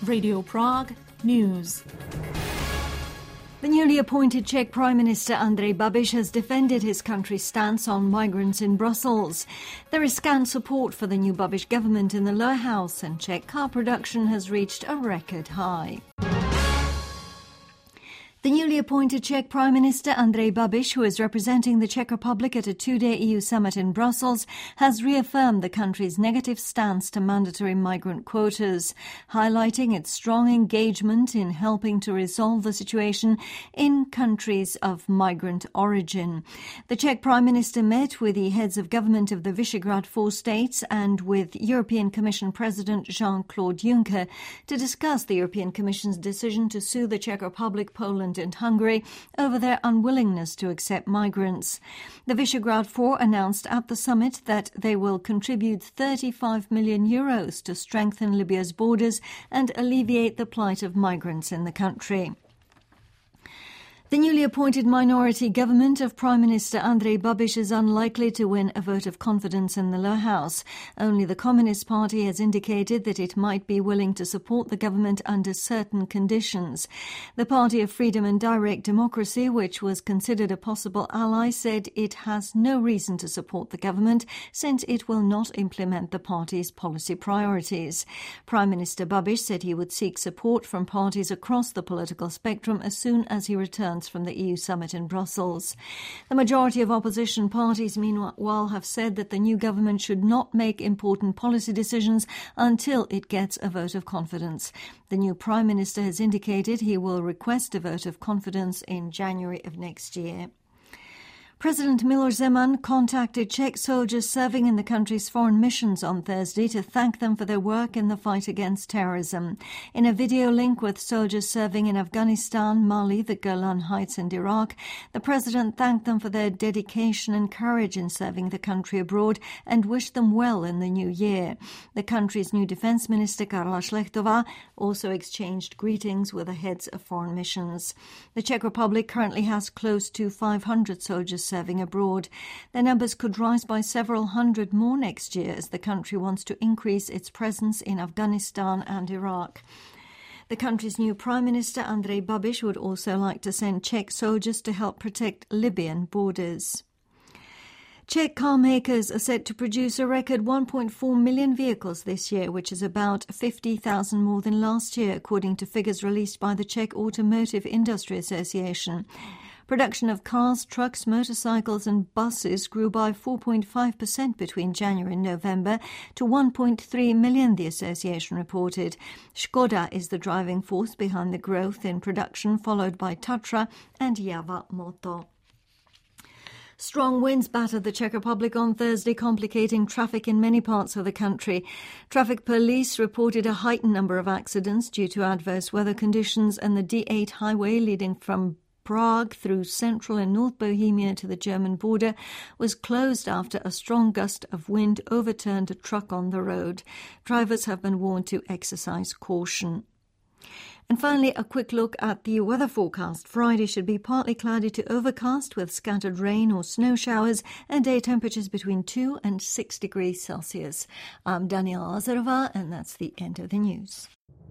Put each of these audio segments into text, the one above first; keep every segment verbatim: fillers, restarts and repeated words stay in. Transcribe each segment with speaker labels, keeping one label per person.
Speaker 1: Radio Prague News.
Speaker 2: The newly appointed Czech Prime Minister Andrej Babiš has defended his country's stance on migrants in Brussels. There is scant support for the new Babiš government in the lower house, and Czech car production has reached a record high. The newly appointed Czech Prime Minister Andrej Babiš, who is representing the Czech Republic at a two-day E U summit in Brussels, has reaffirmed the country's negative stance to mandatory migrant quotas, highlighting its strong engagement in helping to resolve the situation in countries of migrant origin. The Czech Prime Minister met with the heads of government of the Visegrad Four states and with European Commission President Jean-Claude Juncker to discuss the European Commission's decision to sue the Czech Republic, Poland and Hungary over their unwillingness to accept migrants. The Visegrad Four announced at the summit that they will contribute thirty-five million euros to strengthen Libya's borders and alleviate the plight of migrants in the country. The newly appointed minority government of Prime Minister Andrej Babiš is unlikely to win a vote of confidence in the lower house. Only the Communist Party has indicated that it might be willing to support the government under certain conditions. The Party of Freedom and Direct Democracy, which was considered a possible ally, said it has no reason to support the government since it will not implement the party's policy priorities. Prime Minister Babiš said he would seek support from parties across the political spectrum as soon as he returns from the E U summit in Brussels. The majority of opposition parties, meanwhile, have said that the new government should not make important policy decisions until it gets a vote of confidence. The new Prime Minister has indicated he will request a vote of confidence in January of next year. President Miloš Zeman contacted Czech soldiers serving in the country's foreign missions on Thursday to thank them for their work in the fight against terrorism. In a video link with soldiers serving in Afghanistan, Mali, the Golan Heights and Iraq, the president thanked them for their dedication and courage in serving the country abroad and wished them well in the new year. The country's new defense minister, Karla Šlechtová, also exchanged greetings with the heads of foreign missions. The Czech Republic currently has close to five hundred soldiers serving abroad. Their numbers could rise by several hundred more next year as the country wants to increase its presence in Afghanistan and Iraq. The country's new Prime Minister, Andrej Babiš, would also like to send Czech soldiers to help protect Libyan borders. Czech car makers are set to produce a record one point four million vehicles this year, which is about fifty thousand more than last year, according to figures released by the Czech Automotive Industry Association. Production of cars, trucks, motorcycles and buses grew by four point five percent between January and November to one point three million, the association reported. Škoda is the driving force behind the growth in production, followed by Tatra and Java Motor. Strong winds battered the Czech Republic on Thursday, complicating traffic in many parts of the country. Traffic police reported a heightened number of accidents due to adverse weather conditions, and the D eight highway leading from Prague through central and north Bohemia to the German border was closed after a strong gust of wind overturned a truck on the road. Drivers have been warned to exercise caution. And finally, a quick look at the weather forecast. Friday should be partly cloudy to overcast with scattered rain or snow showers and day temperatures between two and six degrees Celsius. I'm Daniela Lazarova, and that's the end of the news.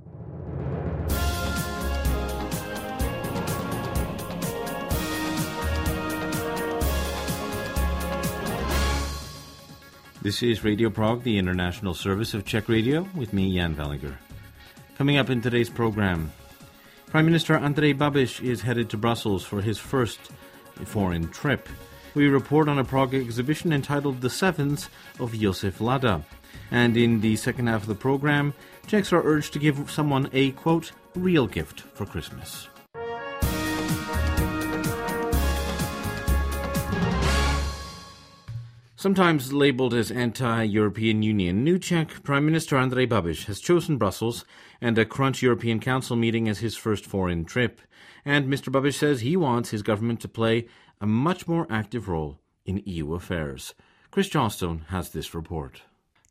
Speaker 3: This is Radio Prague, the international service of Czech Radio, with me, Jan Veliger. Coming up in today's program, Prime Minister Andrej Babiš is headed to Brussels for his first foreign trip. We report on a Prague exhibition entitled The Sevens of Josef Lada. And in the second half of the program, Czechs are urged to give someone a, quote, real gift for Christmas. Sometimes labelled as anti-European Union, new Czech Prime Minister Andrej Babiš has chosen Brussels and a Crunch European Council meeting as his first foreign trip. And Mister Babiš says he wants his government to play a much more active role in E U affairs. Chris Johnstone has this report.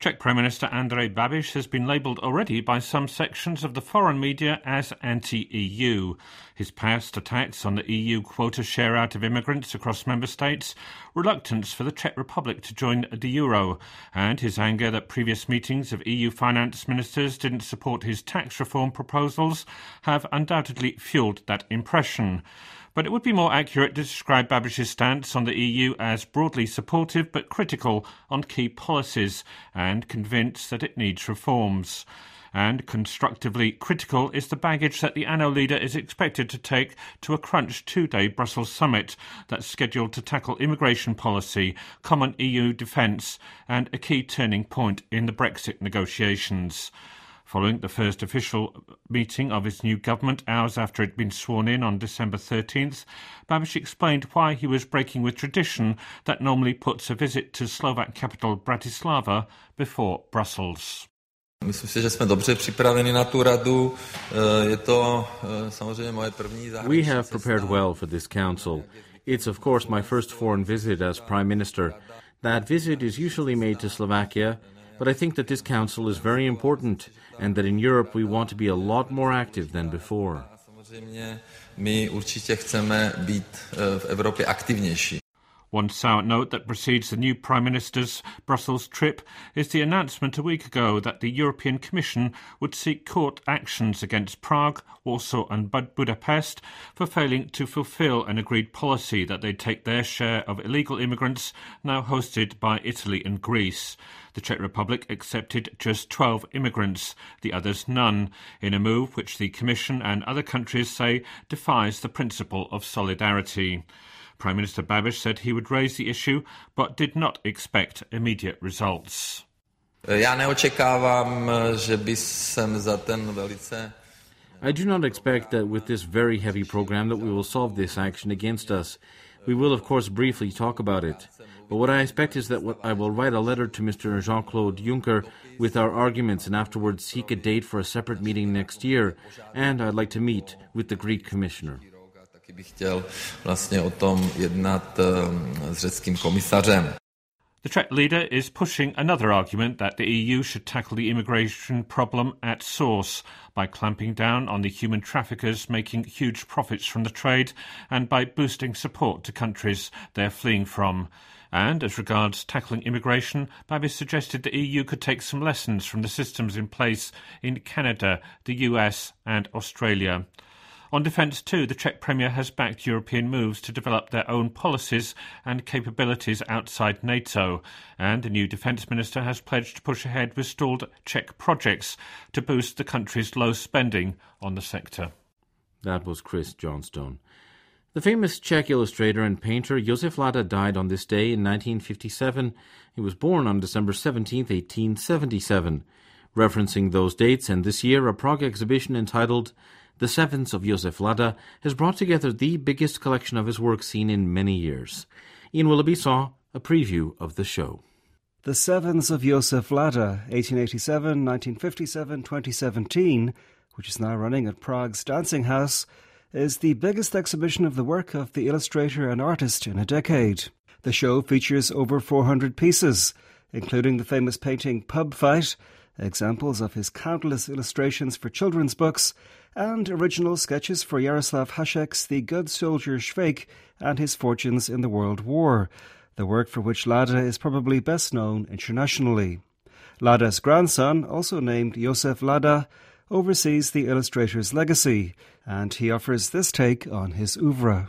Speaker 4: Czech Prime Minister Andrej Babiš has been labelled already by some sections of the foreign media as anti-E U. His past attacks on the E U quota share out of immigrants across member states, reluctance for the Czech Republic to join the euro, and his anger that previous meetings of E U finance ministers didn't support his tax reform proposals have undoubtedly fuelled that impression. But it would be more accurate to describe Babiš's stance on the E U as broadly supportive but critical on key policies and convinced that it needs reforms. And constructively critical is the baggage that the A N O leader is expected to take to a crunch two-day Brussels summit that's scheduled to tackle immigration policy, common E U defence and a key turning point in the Brexit negotiations. Following the first official meeting of his new government hours after it had been sworn in on December thirteenth, Babiš explained why he was breaking with tradition that normally puts a visit to Slovak capital Bratislava before Brussels.
Speaker 5: Myslím si, že jsme dobře připraveni na tu radu. Je to samozřejmě moje první zahraniční.
Speaker 3: We have prepared well for this council. It's of course my first foreign visit as Prime Minister. That visit is usually made to Slovakia, but I think that this council is very important and that in Europe we want to be a lot more active than before.
Speaker 5: Samozřejmě my určitě chceme být v Evropě aktivnější.
Speaker 4: One sour note that precedes the new Prime Minister's Brussels trip is the announcement a week ago that the European Commission would seek court actions against Prague, Warsaw and Budapest for failing to fulfil an agreed policy that they'd take their share of illegal immigrants now hosted by Italy and Greece. The Czech Republic accepted just twelve immigrants, the others none, in a move which the Commission and other countries say defies the principle of solidarity. Prime Minister Babiš said he would raise the issue, but did not expect immediate results.
Speaker 5: Já neočekávám, že by jsem za ten velice...
Speaker 3: I do not expect that with this very heavy program that we will solve this action against us. We will, of course, briefly talk about it. But what I expect is that I will write a letter to Mister Jean-Claude Juncker with our arguments and afterwards seek a date for a separate meeting next year. And I'd like to meet with the Greek Commissioner.
Speaker 5: Bych chtěl vlastně o tom jednat s řeckým komisařem.
Speaker 4: The Czech leader is pushing another argument that the E U should tackle the immigration problem at source by clamping down on the human traffickers making huge profits from the trade and by boosting support to countries they're fleeing from. And as regards tackling immigration, Babiš suggested the E U could take some lessons from the systems in place in Canada, the U S and Australia. On defence too, the Czech Premier has backed European moves to develop their own policies and capabilities outside NATO, and the new defence minister has pledged to push ahead with stalled Czech projects to boost the country's low spending on the sector.
Speaker 3: That was Chris Johnstone. The famous Czech illustrator and painter Josef Lada died on this day in nineteen fifty-seven. He was born on December seventeenth, eighteen seventy-seven. Referencing those dates and this year, a Prague exhibition entitled The Sevens of Josef Lada has brought together the biggest collection of his work seen in many years. Ian Willoughby saw a preview of the show.
Speaker 6: The Sevens of Josef Lada, eighteen eighty-seven, nineteen fifty-seven, twenty seventeen, which is now running at Prague's Dancing House, is the biggest exhibition of the work of the illustrator and artist in a decade. The show features over four hundred pieces, including the famous painting Pub Fight, examples of his countless illustrations for children's books, and original sketches for Jaroslav Hašek's The Good Soldier Švejk and his fortunes in the World War, the work for which Lada is probably best known internationally. Lada's grandson, also named Josef Lada, oversees the illustrator's legacy, and he offers this take on his oeuvre.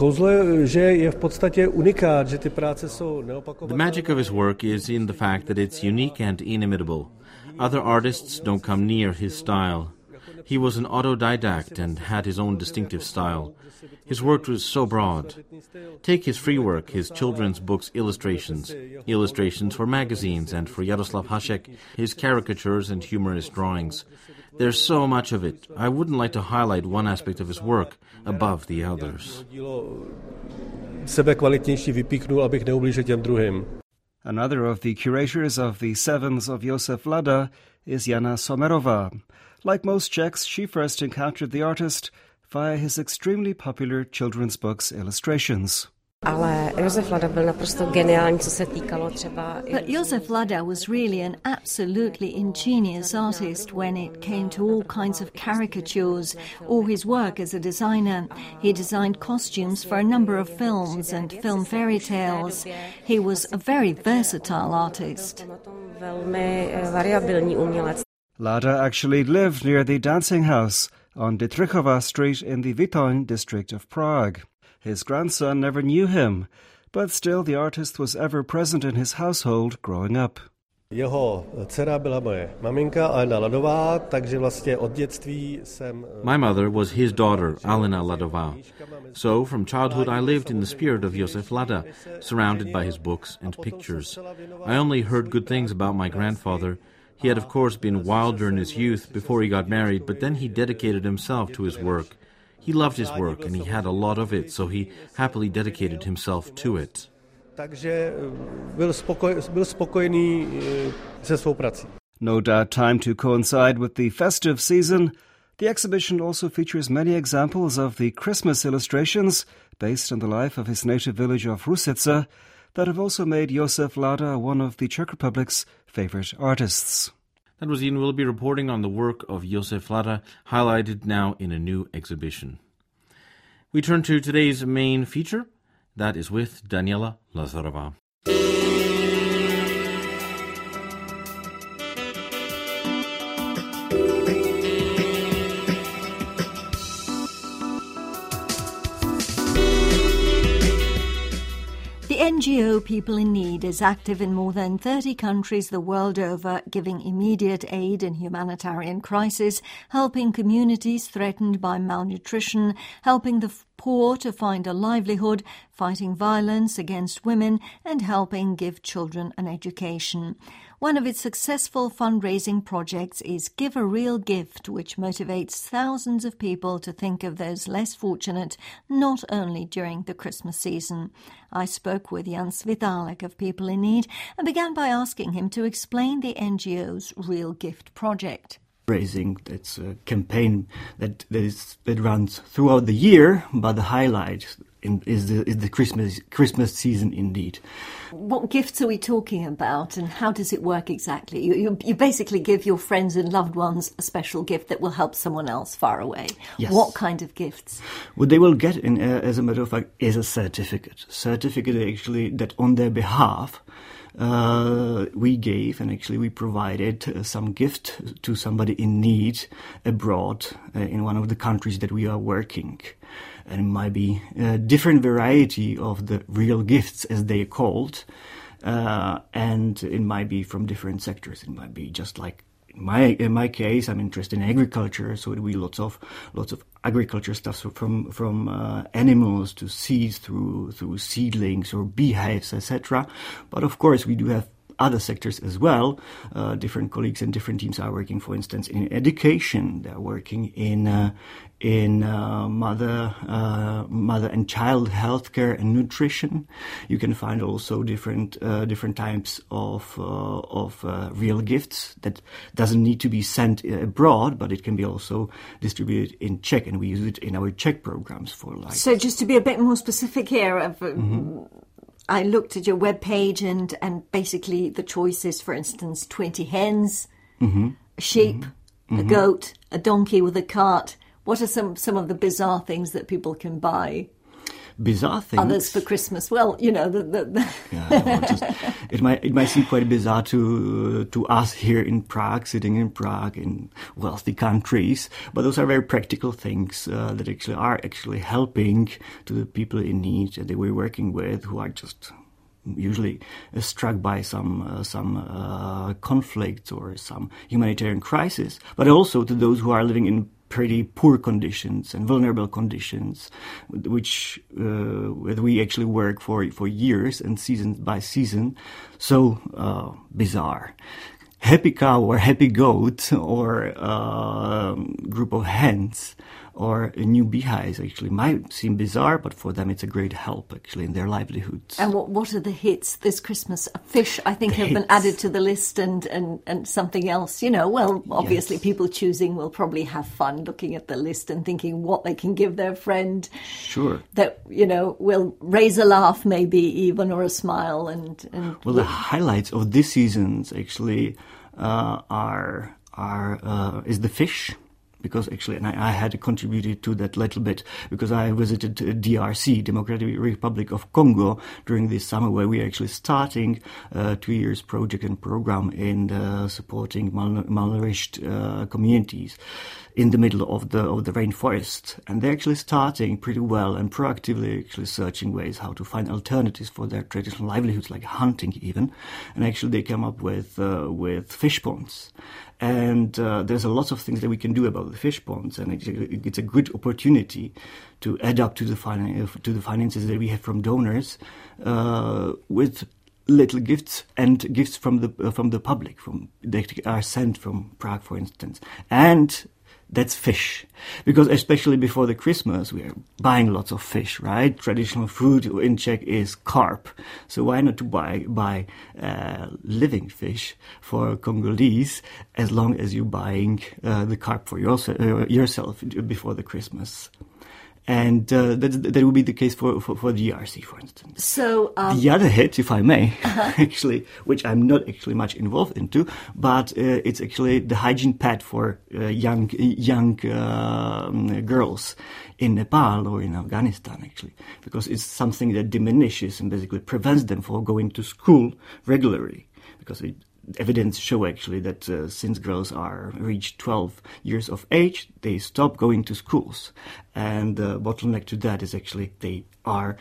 Speaker 3: The magic of his work is in the fact that it's unique and inimitable. Other artists don't come near his style. He was an autodidact and had his own distinctive style. His work was so broad. Take his free work, his children's books illustrations, illustrations for magazines, and for Jaroslav Hašek, his caricatures and humorous drawings. There's so much of it. I wouldn't like to highlight one aspect of his work above the others.
Speaker 6: Another of the curators of the Sevens of Josef Lada is Jana Somerova. Like most Czechs, she first encountered the artist via his extremely popular children's books illustrations.
Speaker 7: Ale Josef Lada byl naprosto geniální, co se týkalo třeba...
Speaker 2: But Josef Lada was really an absolutely ingenious artist when it came to all kinds of caricatures or his work as a designer. He designed costumes for a number of films and film fairy tales. He was a very versatile artist.
Speaker 7: Velmi variabilní umělec.
Speaker 6: Lada actually lived near the Dancing House on Dietrichova Street in the Witoń district of Prague. His grandson never knew him, but still the artist was ever present in his household growing up.
Speaker 8: Jeho dcera byla moje maminka Alena Ladová, takže vlastně od dětství jsem...
Speaker 3: My mother was his daughter, Alena Ladová. So, from childhood I lived in the spirit of Josef Lada, surrounded by his books and pictures. I only heard good things about my grandfather. He had of course been wilder in his youth before he got married, but then he dedicated himself to his work. He loved his work and he had a lot of it, so he happily dedicated himself to it.
Speaker 8: Takže byl, spokoj, byl spokojený se svou prací.
Speaker 6: No doubt time to coincide with the festive season. The exhibition also features many examples of the Christmas illustrations based on the life of his native village of Rusice that have also made Josef Lada one of the Czech Republic's favorite artists.
Speaker 3: That was Ian Willoughby reporting on the work of Josef Lada, highlighted now in a new exhibition. We turn to today's main feature. That is with Daniela Lazarova.
Speaker 2: The N G O People in Need is active in more than thirty countries the world over, giving immediate aid in humanitarian crisis, helping communities threatened by malnutrition, helping the poor to find a livelihood, fighting violence against women, and helping give children an education. One of its successful fundraising projects is Give a Real Gift, which motivates thousands of people to think of those less fortunate, not only during the Christmas season. I spoke with Jan Svitalek of People in Need and began by asking him to explain the N G O's Real Gift project.
Speaker 9: Raising, that's a campaign that that, is, that runs throughout the year, but the highlight in, is the is the Christmas Christmas season indeed.
Speaker 2: What gifts are we talking about, and how does it work exactly? You, you you basically give your friends and loved ones a special gift that will help someone else far away.
Speaker 9: Yes.
Speaker 2: What kind of gifts?
Speaker 9: What they will get, in, uh, as a matter of fact, is a certificate. Certificate actually that on their behalf. Uh, we gave and actually we provided uh, some gift to somebody in need abroad uh, in one of the countries that we are working. And it might be a different variety of the real gifts, as they are called, uh, and it might be from different sectors. It might be just like in my in my case, I'm interested in agriculture, so it will be lots of lots of agriculture stuff, so from from uh, animals to seeds, through through seedlings or beehives, et cetera. But of course, we do have other sectors as well. Uh, different colleagues and different teams are working, for instance, in education. They're working in uh, in uh, mother uh, mother and child healthcare and nutrition. You can find also different uh, different types of uh, of uh, real gifts that doesn't need to be sent abroad, but it can be also distributed in Czech, and we use it in our Czech programs for like.
Speaker 2: So just to be a bit more specific here. Of, mm-hmm. I looked at your webpage and, and basically the choices, for instance, twenty hens, mm-hmm. a sheep, mm-hmm. a goat, a donkey with a cart. What are some, some of the bizarre things that people can buy?
Speaker 9: Bizarre things?
Speaker 2: Others for Christmas. Well, you know, the... the, the
Speaker 9: yeah, well, just, it might it might seem quite bizarre to uh, to us here in Prague, sitting in Prague in wealthy countries, but those are very practical things uh, that actually are actually helping to the people in need that we're working with, who are just usually uh, struck by some uh, some uh, conflicts or some humanitarian crisis, but also to those who are living in pretty poor conditions and vulnerable conditions, which uh, we actually work for for years and season by season. So uh, bizarre. Happy cow or happy goat or uh, group of hens or new beehives actually might seem bizarre, but for them it's a great help actually in their livelihoods.
Speaker 2: And what what are the hits this Christmas? Fish, I think,
Speaker 9: The
Speaker 2: have
Speaker 9: hits.
Speaker 2: been added to the list, and, and, and something else. You know, well, obviously
Speaker 9: Yes.
Speaker 2: people choosing will probably have fun looking at the list and thinking what they can give their friend
Speaker 9: Sure.
Speaker 2: that, you know, will raise a laugh maybe even, or a smile. And, and
Speaker 9: Well, the highlights of this season's actually uh, are are uh, is the fish, because actually, and I, I had contributed to that little bit because I visited uh, D R C, Democratic Republic of Congo, during this summer, where we are actually starting a two years project and program in uh, supporting mal- malnourished uh, communities in the middle of the of the rainforest, and they're actually starting pretty well and proactively actually searching ways how to find alternatives for their traditional livelihoods, like hunting even, and actually they come up with uh, with fish ponds. And uh, there's a lot of things that we can do about the fish ponds, and it's, it's a good opportunity to add up to the fin- to the finances that we have from donors uh, with little gifts and gifts from the uh, from the public, from that are sent from Prague, for instance, and that's fish, because especially before the Christmas we are buying lots of fish, right? Traditional food in Czech is carp, so why not to buy buy uh, living fish for Congolese, as long as you're buying uh, the carp for yourself, uh, yourself before the Christmas. And uh, that that will be the case for, for, for D R C, for instance.
Speaker 2: so um,
Speaker 9: The other hit, if I may, actually, which I'm not actually much involved into, but uh, it's actually the hygiene pad for uh, young young uh, girls in Nepal or in Afghanistan, actually, because it's something that diminishes and basically prevents them from going to school regularly, because it, evidence show actually that uh, since girls are reached twelve years of age, they stop going to schools, and the bottleneck to that is actually they are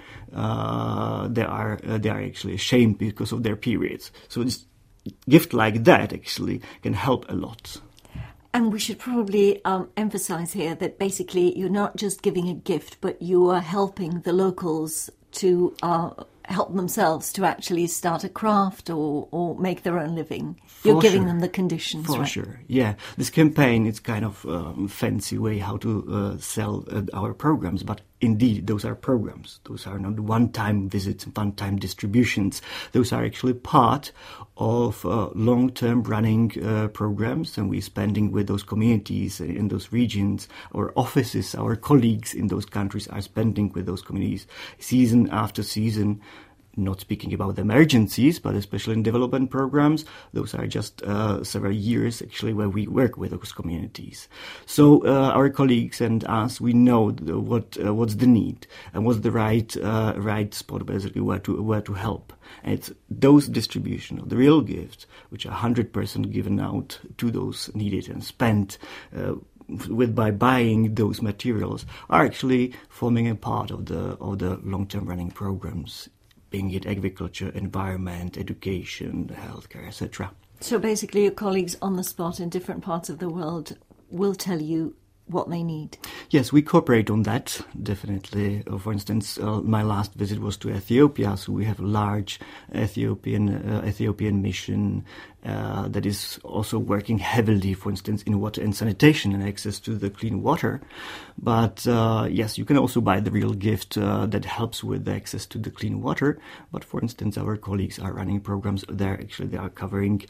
Speaker 9: uh, they are uh, they are actually ashamed because of their periods. So this gift like that actually can help a lot.
Speaker 2: And we should probably um, emphasize here that basically you're not just giving a gift, but you are helping the locals to uh, help themselves to actually start a craft or, or make their own living. You're
Speaker 9: For
Speaker 2: giving
Speaker 9: sure.
Speaker 2: them the conditions,
Speaker 9: For
Speaker 2: right?
Speaker 9: sure, yeah. This campaign is kind of um, fancy way how to uh, sell uh, our programs, but indeed those are programs. Those are not one-time visits, one-time distributions. Those are actually part of uh, long-term running uh, programs, and we're spending with those communities in those regions. Our offices, our colleagues in those countries are spending with those communities season after season. Not speaking about the emergencies, but especially in development programs, those are just uh, several years actually where we work with those communities. So uh, our colleagues and us, we know the, what uh, what's the need and what's the right uh, right spot basically where to where to help. And it's those distribution of the real gifts, which are one hundred percent given out to those needed and spent uh, with by buying those materials, are actually forming a part of the of the long-term running programs, being it agriculture, environment, education, healthcare, et cetera.
Speaker 2: So basically your colleagues on the spot in different parts of the world will tell you what they need.
Speaker 9: Yes, we cooperate on that, definitely. Uh, for instance, uh, my last visit was to Ethiopia, so we have a large Ethiopian uh, Ethiopian mission uh, that is also working heavily, for instance, in water and sanitation and access to the clean water. But uh, yes, you can also buy the real gift uh, that helps with the access to the clean water. But for instance, our colleagues are running programs there. Actually, they are covering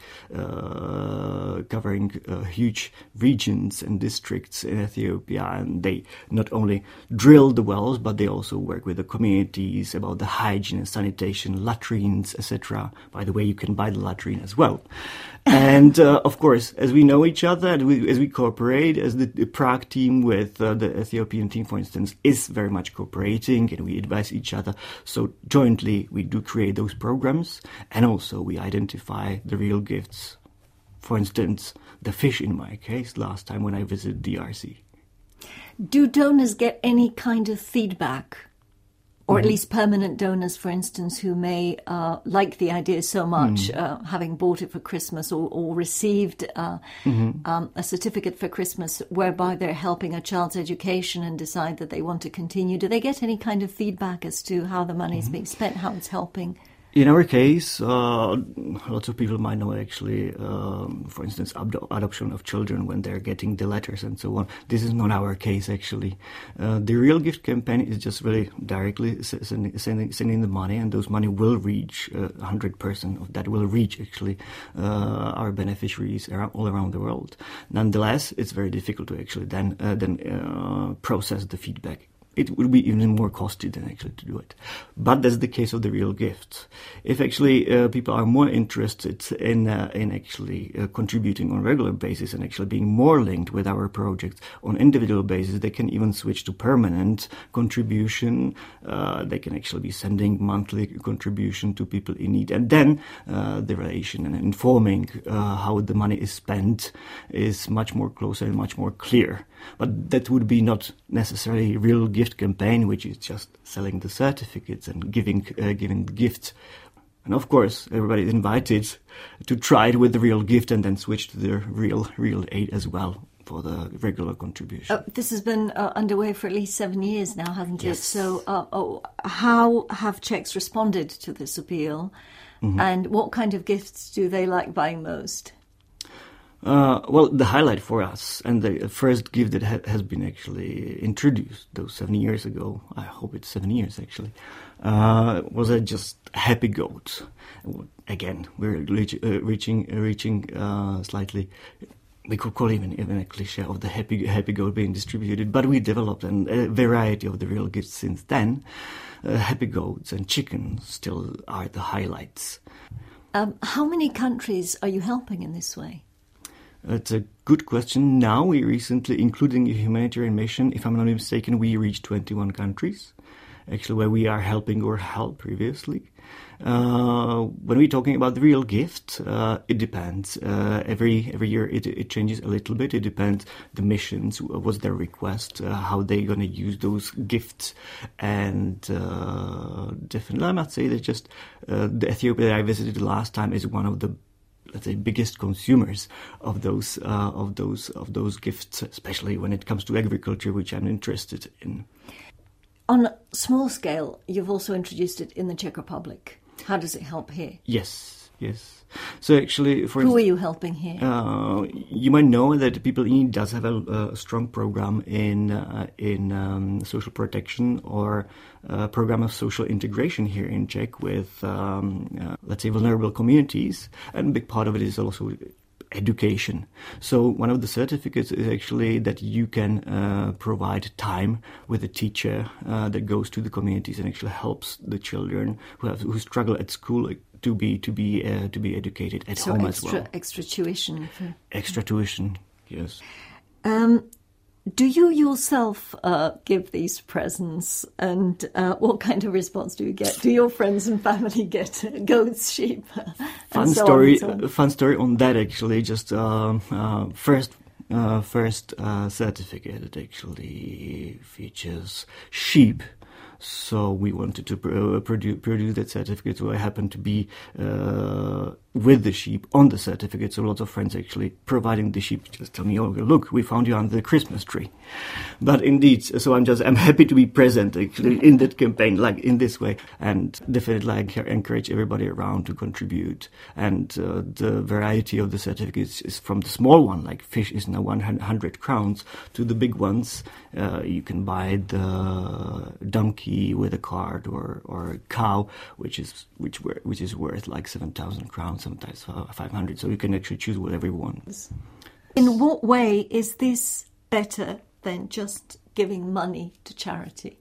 Speaker 9: uh, covering uh, huge regions and districts in Ethiopia, and they not only drill the wells, but they also work with the communities about the hygiene and sanitation, latrines, et cetera. By the way, you can buy the latrine as well. And uh, of course, as we know each other, and we, as we cooperate, as the, the Prague team with uh, the Ethiopian team, for instance, is very much cooperating, and we advise each other. So jointly, we do create those programs, and also we identify the real gifts. For instance, the fish in my case, last time when I visited D R C.
Speaker 2: Do donors get any kind of feedback? Or
Speaker 9: Mm-hmm.
Speaker 2: at least permanent donors, for instance, who may uh, like the idea so much,
Speaker 9: Mm.
Speaker 2: uh, having bought it for Christmas or, or received uh,
Speaker 9: Mm-hmm.
Speaker 2: um, a certificate for Christmas whereby they're helping a child's education and decide that they want to continue. Do they get any kind of feedback as to how the money is
Speaker 9: Mm-hmm.
Speaker 2: being spent, how it's helping?
Speaker 9: In our case, uh, lots of people might know actually, um, for instance, ad- adoption of children when they're getting the letters and so on. This is not our case actually. Uh, the Real Gift campaign is just really directly sending, sending, sending the money, and those money will reach, uh, one hundred percent of that will reach actually uh, our beneficiaries around, all around the world. Nonetheless, it's very difficult to actually then, uh, then uh, process the feedback. It would be even more costly than actually to do it. But that's the case of the Real Gift. If actually uh, people are more interested in uh, in actually uh, contributing on a regular basis and actually being more linked with our projects on individual basis, they can even switch to permanent contribution. Uh, they can actually be sending monthly contribution to people in need. And then uh, the relation and informing uh, how the money is spent is much more closer and much more clear. But that would be not necessarily Real Gift campaign, which is just selling the certificates and giving uh, giving gifts. And of course, everybody is invited to try it with the Real Gift and then switch to the real real aid as well for the regular contribution.
Speaker 2: Uh, this has been uh, underway for at least seven years now, hasn't
Speaker 9: yes.
Speaker 2: it? So uh, oh, how have Czechs responded to this appeal? Mm-hmm. And what kind of gifts do they like buying most?
Speaker 9: Uh, well, the highlight for us, and the first gift that ha- has been actually introduced those seven years ago, I hope it's seven years actually, uh, was a just happy goat. Again, we're reach, uh, reaching uh, reaching uh, slightly, we could call even even a cliche of the happy happy goat being distributed, but we developed an, a variety of the real gifts since then. Uh, happy goats and chickens still are the highlights.
Speaker 2: Um, how many countries are you helping in this way?
Speaker 9: It's a good question. Now we recently, including a humanitarian mission, if I'm not mistaken, we reached twenty-one countries, actually, where we are helping or helped previously. Uh, when we're talking about the Real Gift, uh, it depends. Uh, every every year it, it changes a little bit. It depends the missions, what's their request, uh, how they're going to use those gifts. And uh, definitely, I must say that just uh, the Ethiopia that I visited last time is one of the, let's say, biggest consumers of those uh, of those of those gifts, especially when it comes to agriculture, which I'm interested in.
Speaker 2: On a small scale, you've also introduced it in the Czech Republic. How does it help here?
Speaker 9: Yes, yes. So actually, for
Speaker 2: who instance, are you helping here?
Speaker 9: Uh, you might know that People in Need does have a, a strong program in uh, in um, social protection or a program of social integration here in Czech with, um, uh, let's say, vulnerable communities, and a big part of it is also education. So one of the certificates is actually that you can uh, provide time with a teacher uh, that goes to the communities and actually helps the children who have who struggle at school to be to be uh, to be educated at
Speaker 2: so
Speaker 9: home
Speaker 2: extra,
Speaker 9: as well.
Speaker 2: Extra tuition. For...
Speaker 9: Extra tuition, yes.
Speaker 2: Um, do you yourself uh, give these presents, and uh, what kind of response do you get? Do your friends and family get goats, sheep?
Speaker 9: Fun
Speaker 2: so
Speaker 9: story.
Speaker 2: on so
Speaker 9: Fun story on that actually. Just um, uh, first, uh, first uh, certificate that actually features sheep. So we wanted to uh, produce, produce that certificate. So I happened to be uh, with the sheep on the certificate. So lots of friends actually providing the sheep just tell me, oh, look, we found you under the Christmas tree. But indeed, so I'm just, I'm happy to be present actually in that campaign, like in this way. And definitely I encourage everybody around to contribute. And uh, the variety of the certificates is from the small one, like fish is now one hundred crowns, to the big ones. Uh, you can buy the donkey with a card, or, or a cow, which is which which is worth like seven thousand crowns, sometimes five hundred. So you can actually choose whatever you want.
Speaker 2: In what way is this better than just giving money to charity?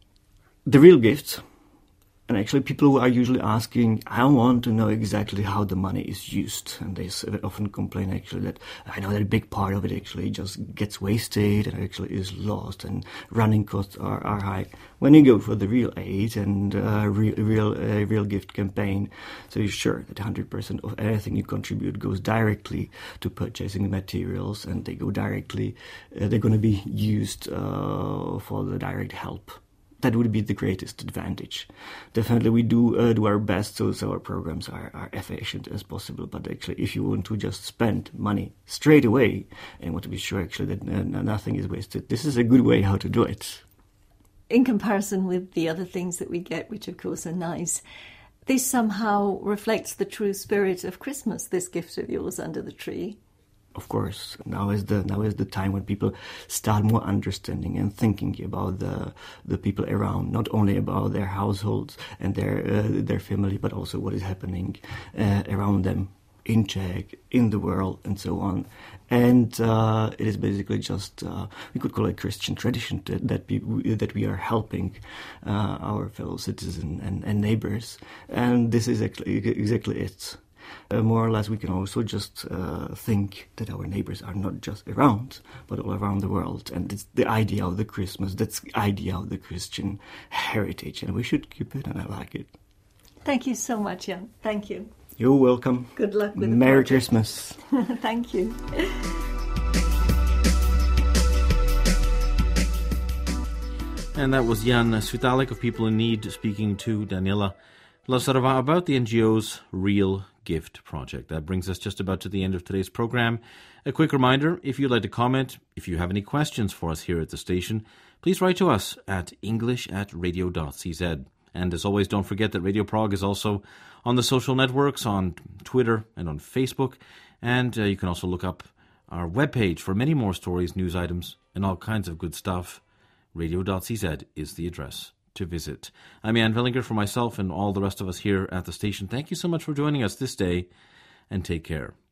Speaker 9: The Real Gift. And actually, people who are usually asking, I want to know exactly how the money is used. And they often complain, actually, that I know that a big part of it actually just gets wasted and actually is lost, and running costs are, are high. When you go for the Real Aid and uh, real real, uh, real Gift campaign, so you're sure that one hundred percent of anything you contribute goes directly to purchasing materials, and they go directly, uh, they're going to be used uh, for the direct help. That would be the greatest advantage. Definitely, we do uh, do our best so, so our programs are, are efficient as possible. But actually, if you want to just spend money straight away and want to be sure actually that uh, nothing is wasted, this is a good way how to do it.
Speaker 2: In comparison with the other things that we get, which of course are nice, this somehow reflects the true spirit of Christmas, this gift of yours under the tree.
Speaker 9: Of course, now is the now is the time when people start more understanding and thinking about the the people around, not only about their households and their uh, their family, but also what is happening uh, around them in Czech, in the world, and so on. And uh, it is basically just uh, we could call it Christian tradition that that, be, that we are helping uh, our fellow citizens and, and neighbors, and this is exactly exactly it. Uh, more or less, we can also just uh, think that our neighbors are not just around, but all around the world. And it's the idea of the Christmas, that's the idea of the Christian heritage, and we should keep it, and I like it.
Speaker 2: Thank you so much, Jan. Thank you.
Speaker 9: You're welcome.
Speaker 2: Good luck with the
Speaker 9: Merry
Speaker 2: project.
Speaker 9: Christmas.
Speaker 2: Thank you.
Speaker 3: And that was Jan Svitalik of People in Need speaking to Daniela Lazarova about the N G O's Real Gift Project. That brings us just about to the end of today's program. A quick reminder, if you'd like to comment, if you have any questions for us here at the station, please write to us at english at radio dot c z. And as always, don't forget that Radio Prague is also on the social networks, on Twitter and on Facebook. And uh, you can also look up our webpage for many more stories, news items, and all kinds of good stuff. radio dot c z is the address to visit. I'm Jan Vellinger. For myself and all the rest of us here at the station, thank you so much for joining us this day, and take care.